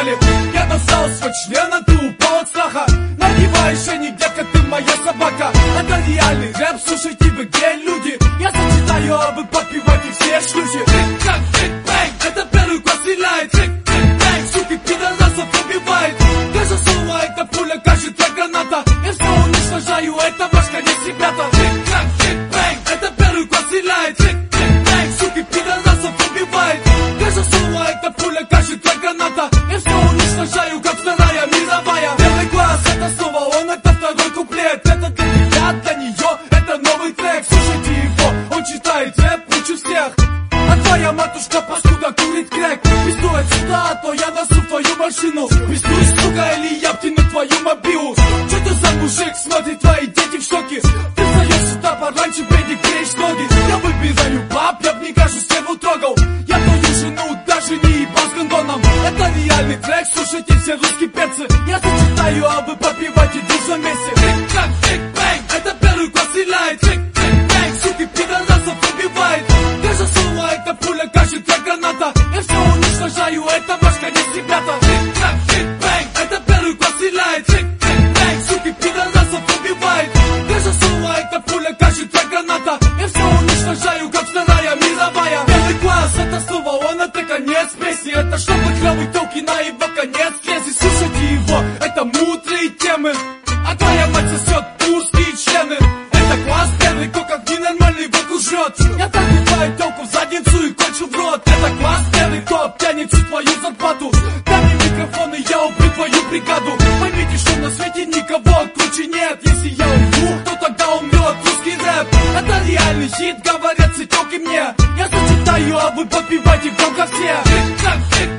валит. Я достал свой член, а ты упал от страха. Нагибаешь, а не детка, ты моя собака. Это реальный рэп, слушайте вы гей-люди. Я сочетаю, а вы подпевайте все шлюхи. Как фик-бэнг, это первый класс стреляет. Фик-бэнг, суки, пидорасов убивает. Каждое слово это пуля, каждый трек граната. Я все уничтожаю, это ваш конец, ребята. Как фик-бэнг, это первый класс стреляет. Фик-бэнг, суки, пидорасов убивает. Каждое слово это пуля, каждый трек граната. Я все уничтожаю, как вторая мировая. Первый класс, это снова он, это второй куплет. Это для тебя, для нее, это новый трек. Слушайте его, он читает рэп лучше всех. А твоя матушка паскуда курит крэк. Пиздуй отсюда, а то я носу твою машину. Пиздуй, сука, или я втяну твою мобилу. Что ты за мужик, смотри, твои дети в шоке. Ты встаешь сюда пораньше, педик, клеишь ноги. Я выбираю баб, я в ней кажу, стерву трогал. Я твою жену даже не ебал с гондоном. Это реальный трек, слушайте все русские перцы. Я сочетаю, а вы попивайте дружно вместе. Как фик-бэнг, это первый класс стреляет. Фик-бэнг, суки, пидорасов убивает. Каждое слово это пуля, каждый трек граната. Я все уничтожаю, это ваш конец, ребята. Как фик-бэнг, это первый класс стреляет. Фик-бэнг, суки, пидорасов убивает. Каждое слово это пуля, каждый трек граната. Я все уничтожаю, как вторая мировая. Первый класс, это снова он, это конец песни. Это чтобы клевый телки на его конец лезет. Слушайте его, это мудрые темы. А твоя мать сосет узкие члены. Это класс первый, кто как ненормальный волк жрет. Я так убиваю телку в задницу и кончу в рот. Это класс первый, кто обтянет всю твою зарплату. Дай мне микрофон и я убью твою бригаду. Поймите, что на свете никого круче нет. Если я умру, то тогда умрет русский рэп. Это реальный хит, говорят все телки мне. Я сочетаю, а вы подпевайте громко все. Как